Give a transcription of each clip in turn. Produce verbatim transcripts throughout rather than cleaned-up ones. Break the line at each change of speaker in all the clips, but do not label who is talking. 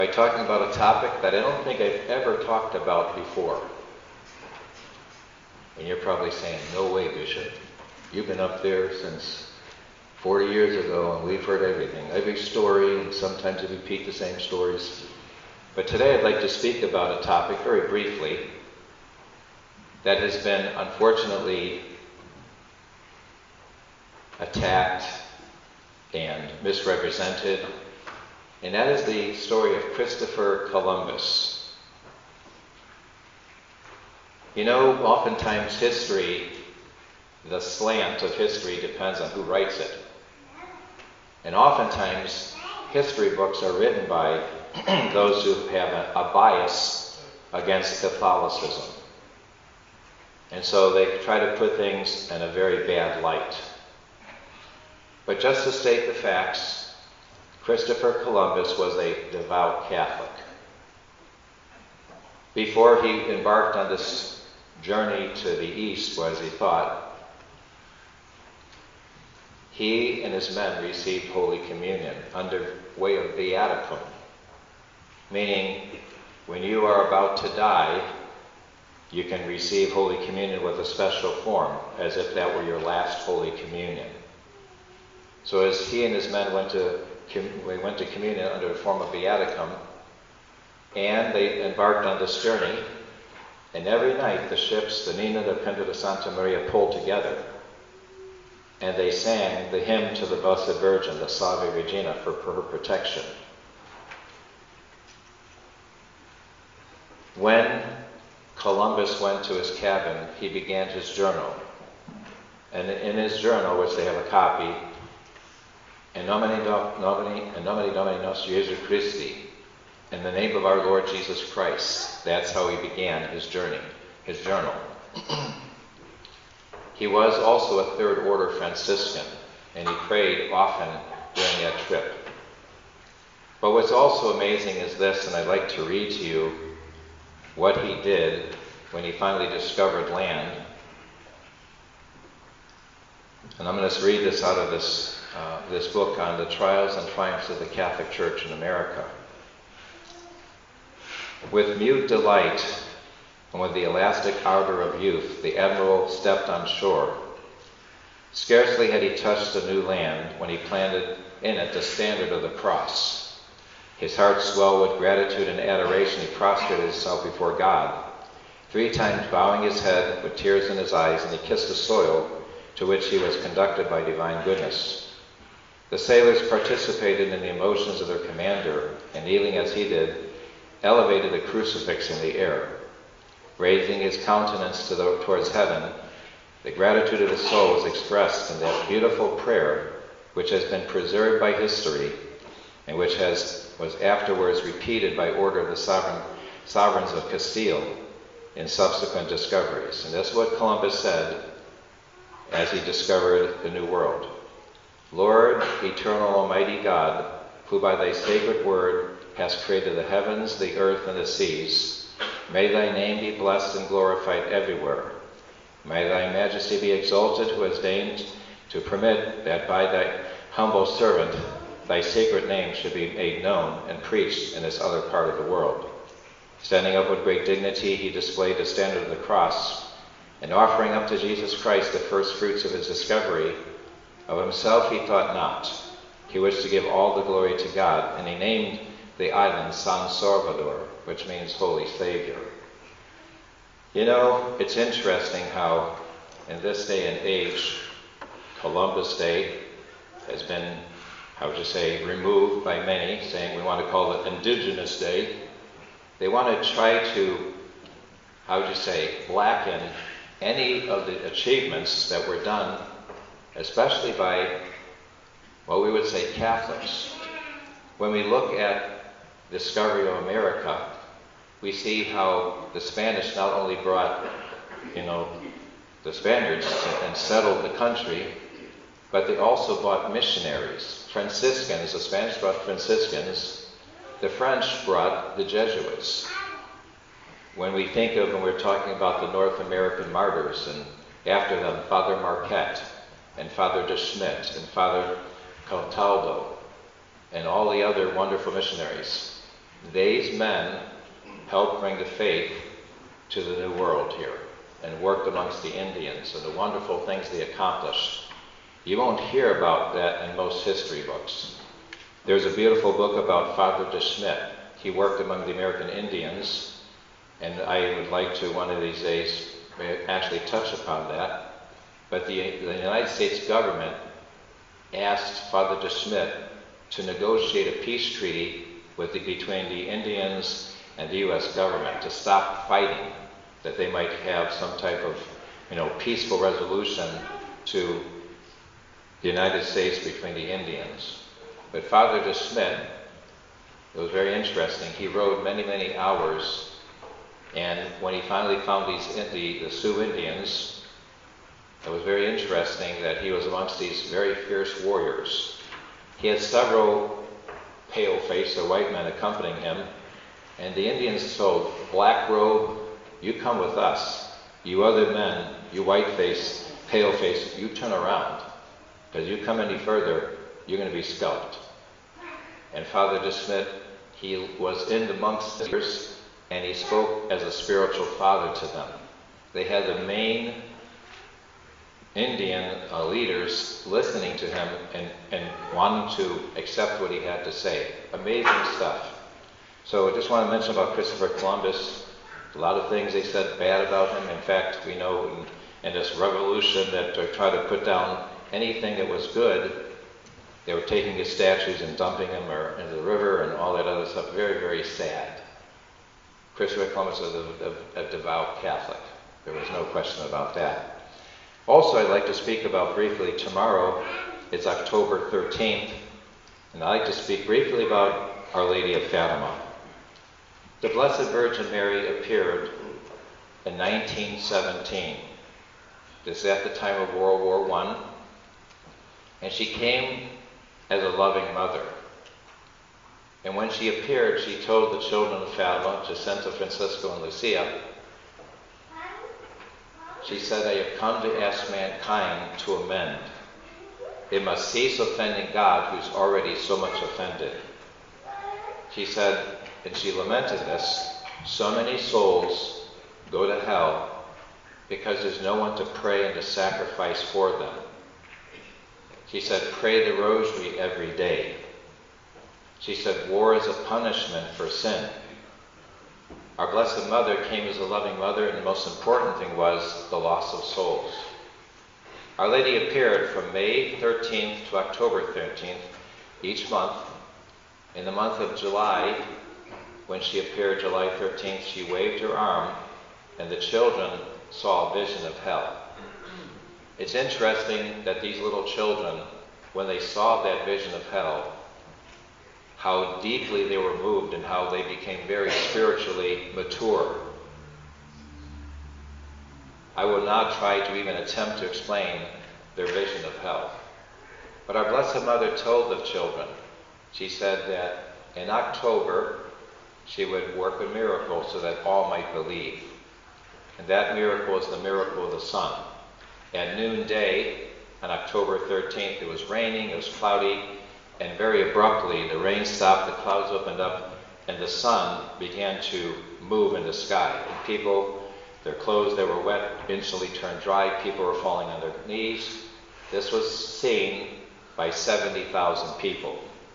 by talking about a topic that I don't think I've ever talked about before. And you're probably saying, no way, Bishop. You've been up there since forty years ago and we've heard everything, every story, and sometimes we repeat the same stories. But today I'd like to speak about a topic very briefly that has been unfortunately attacked and misrepresented, and that is the story of Christopher Columbus. You know, oftentimes history, the slant of history depends on who writes it. And oftentimes history books are written by those who have a, a bias against Catholicism. And so they try to put things in a very bad light. But just to state the facts, Christopher Columbus was a devout Catholic. Before he embarked on this journey to the east, as he thought, he and his men received Holy Communion under way of viaticum, meaning when you are about to die, you can receive Holy Communion with a special form, as if that were your last Holy Communion. So as he and his men went to we went to communion under a form of viaticum, and they embarked on this journey, and every night the ships, the Nina, the Pinta, the Santa Maria, pulled together, and they sang the hymn to the Blessed Virgin, the Salve Regina, for, for her protection. When Columbus went to his cabin, he began his journal. And in his journal, which they have a copy, In nomine, nomine, in nomine Domini nostri Jesu Christi, in the name of our Lord Jesus Christ. That's how he began his journey, his journal. He was also a third order Franciscan, and he prayed often during that trip. But what's also amazing is this, and I'd like to read to you what he did when he finally discovered land. And I'm going to read this out of this Uh, this book on the trials and triumphs of the Catholic Church in America. With mute delight and with the elastic ardor of youth, the admiral stepped on shore. Scarcely had he touched the new land when he planted in it the standard of the cross. His heart swelled with gratitude and adoration. He prostrated himself before God, three times bowing his head with tears in his eyes, and he kissed the soil to which he was conducted by divine goodness. The sailors participated in the emotions of their commander, and kneeling as he did, elevated the crucifix in the air. Raising his countenance to the, towards heaven, the gratitude of his soul was expressed in that beautiful prayer which has been preserved by history and which has, was afterwards repeated by order of the sovereign, sovereigns of Castile in subsequent discoveries. And that's what Columbus said as he discovered the New World. Lord, eternal Almighty God, who by thy sacred word hast created the heavens, the earth, and the seas, may thy name be blessed and glorified everywhere. May thy majesty be exalted, who has deigned to permit that by thy humble servant thy sacred name should be made known and preached in this other part of the world. Standing up with great dignity, he displayed the standard of the cross, and offering up to Jesus Christ the first fruits of his discovery, of himself he thought not. He wished to give all the glory to God, and he named the island San Salvador, which means Holy Savior. You know, it's interesting how in this day and age, Columbus Day has been, how would you say, removed by many, saying we want to call it Indigenous Day. They want to try to, how would you say, blacken any of the achievements that were done, especially by, well, we would say Catholics. When we look at the discovery of America, we see how the Spanish not only brought, you know, the Spaniards and settled the country, but they also brought missionaries, Franciscans. The Spanish brought Franciscans. The French brought the Jesuits. When we think of, when we're talking about the North American martyrs, and after them, Father Marquette, and Father de Schmidt, and Father Cataldo, and all the other wonderful missionaries. these men helped bring the faith to the New World here and worked amongst the Indians and the wonderful things they accomplished. You won't hear about that in most history books. There's a beautiful book about Father De Smet. He worked among the American Indians, and I would like to one of these days actually touch upon that. But the, the United States government asked Father De Smet to negotiate a peace treaty with the, between the Indians and the U S government to stop fighting, that they might have some type of, you know, peaceful resolution to the United States between the Indians. But Father De Smet, it was very interesting. He rode many, many hours, and when he finally found these the, the Sioux Indians, it was very interesting that he was amongst these very fierce warriors. He had several pale-faced or white men accompanying him, and the Indians told Black Robe, "You come with us. You other men, you white-faced, pale-faced, you turn around. Because you come any further, you're going to be scalped." And Father De Smet, he was in amongst the leaders, and he spoke as a spiritual father to them. They had the main Indian uh, leaders listening to him and, and wanting to accept what he had to say. Amazing stuff. So I just want to mention about Christopher Columbus. A lot of things they said bad about him. In fact, we know in, in this revolution that they tried to put down anything that was good, they were taking his statues and dumping them or into the river and all that other stuff. Very, very sad. Christopher Columbus was a, a, a devout Catholic. There was no question about that. Also, I'd like to speak about briefly, tomorrow is October thirteenth, and I'd like to speak briefly about Our Lady of Fatima. The Blessed Virgin Mary appeared in nineteen seventeen. This is at the time of World War One. And she came as a loving mother. And when she appeared, she told the children of Fatima, Jacinta, Francisco, and Lucia, she said, "I have come to ask mankind to amend. It must cease offending God, who's already so much offended." She said, and she lamented this, so many souls go to hell because there's no one to pray and to sacrifice for them. She said, pray the rosary every day. She said, war is a punishment for sin. Our Blessed Mother came as a loving mother, and the most important thing was the loss of souls. Our Lady appeared from May thirteenth to October thirteenth each month. In the month of July, when she appeared July thirteenth, she waved her arm, and the children saw a vision of hell. It's interesting that these little children, when they saw that vision of hell, how deeply they were moved and how they became very spiritually mature. I will not try to even attempt to explain their vision of hell. But our Blessed Mother told the children, she said that in October she would work a miracle so that all might believe. And that miracle is the miracle of the sun. At noonday on October thirteenth, it was raining, it was cloudy, and very abruptly the rain stopped, the clouds opened up, and the sun began to move in the sky. And people, their clothes that were wet instantly turned dry. People were falling on their knees. This was seen by seventy thousand people.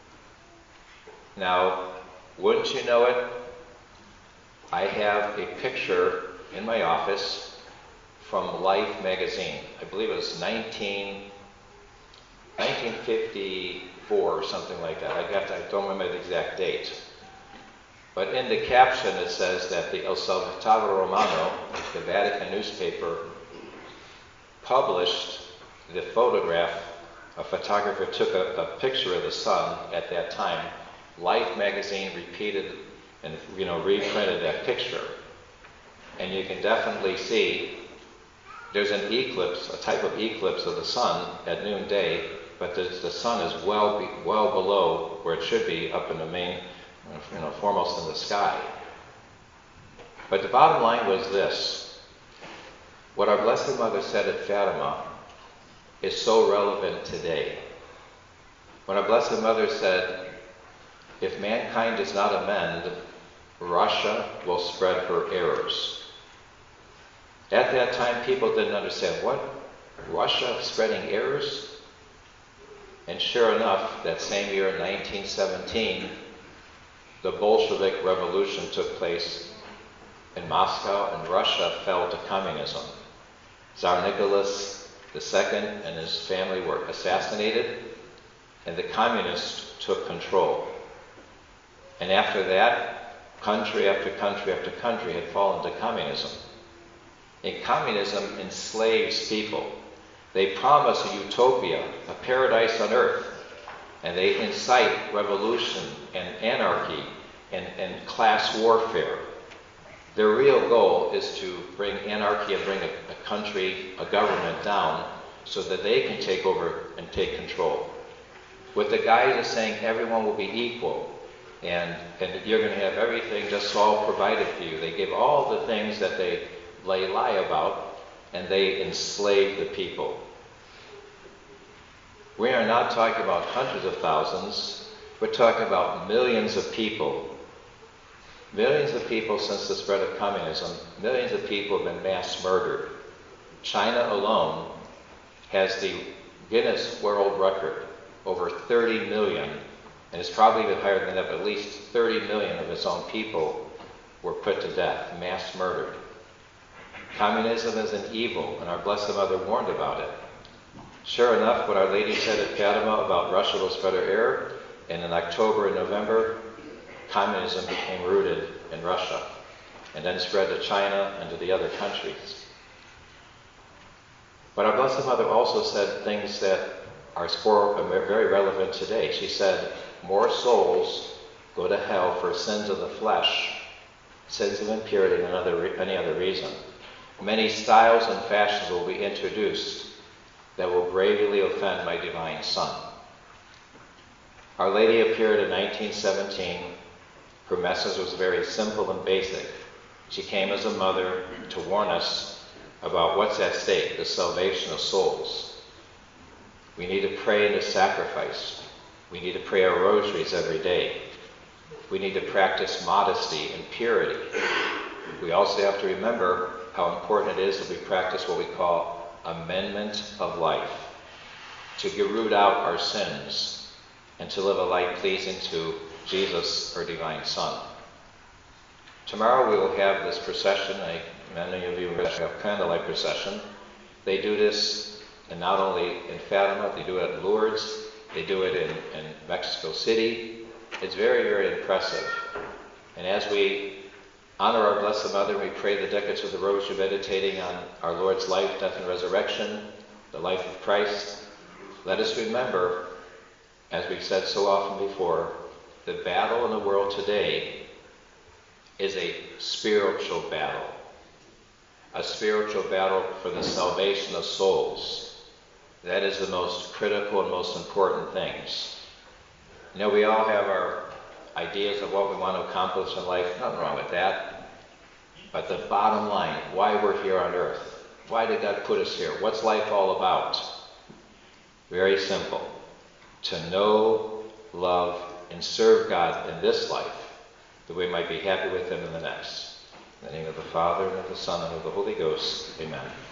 Now, wouldn't you know it, I have a picture in my office from Life magazine. I believe it was nineteen, nineteen fifty-four or something like that. I, got to, I don't remember the exact date. But in the caption it says that the Osservatore Romano, the Vatican newspaper, published the photograph. A photographer took a, a picture of the sun at that time. Life magazine repeated and you know reprinted that picture. And you can definitely see there's an eclipse, a type of eclipse of the sun at noonday, but the, the sun is well be, well below where it should be, up in the main, you know, foremost in the sky. But the bottom line was this: what our Blessed Mother said at Fatima is so relevant today. When our Blessed Mother said, if mankind does not amend, Russia will spread her errors. At that time, people didn't understand, what? Russia spreading errors? And sure enough, that same year in nineteen seventeen, the Bolshevik Revolution took place in Moscow, and Russia fell to communism. Tsar Nicholas the Second and his family were assassinated, and the communists took control. And after that, country after country after country had fallen to communism. And communism enslaves people. They promise a utopia, a paradise on earth, and they incite revolution and anarchy and, and class warfare. Their real goal is to bring anarchy and bring a, a country, a government down so that they can take over and take control. With the guise of saying everyone will be equal and, and you're going to have everything just all provided for you. They give all the things that they lay lie about, and they enslave the people. We are not talking about hundreds of thousands, we're talking about millions of people. Millions of people since the spread of communism, millions of people have been mass murdered. China alone has the Guinness World Record, over thirty million, and it's probably even higher than that, but at least thirty million of its own people were put to death, mass murdered. Communism is an evil, and our Blessed Mother warned about it. Sure enough, what Our Lady said at Fatima about Russia will spread her error, and in October and November, communism became rooted in Russia, and then spread to China and to the other countries. But our Blessed Mother also said things that are very relevant today. She said, more souls go to hell for sins of the flesh, sins of impurity, than other, any other reason. Many styles and fashions will be introduced that will gravely offend my divine Son. Our Lady appeared in nineteen seventeen. Her message was very simple and basic. She came as a mother to warn us about what's at stake, the salvation of souls. We need to pray and to sacrifice. We need to pray our rosaries every day. We need to practice modesty and purity. We also have to remember how important it is that we practice what we call amendment of life, to root out our sins and to live a life pleasing to Jesus, our divine Son. Tomorrow we will have this procession. I, many of you have candlelight procession. They do this, and not only in Fatima, they do it in Lourdes, they do it in, in Mexico City. It's very, very impressive. And as we honor our Blessed Mother, we pray the decades of the Rosary, meditating on our Lord's life, death, and resurrection, the life of Christ. Let us remember, as we've said so often before, the battle in the world today is a spiritual battle. A spiritual battle for the salvation of souls. That is the most critical and most important things. You know, we all have our ideas of what we want to accomplish in life. Nothing wrong with that. But the bottom line, why we're here on earth. Why did God put us here? What's life all about? Very simple. To know, love, and serve God in this life, that we might be happy with Him in the next. In the name of the Father, and of the Son, and of the Holy Ghost. Amen.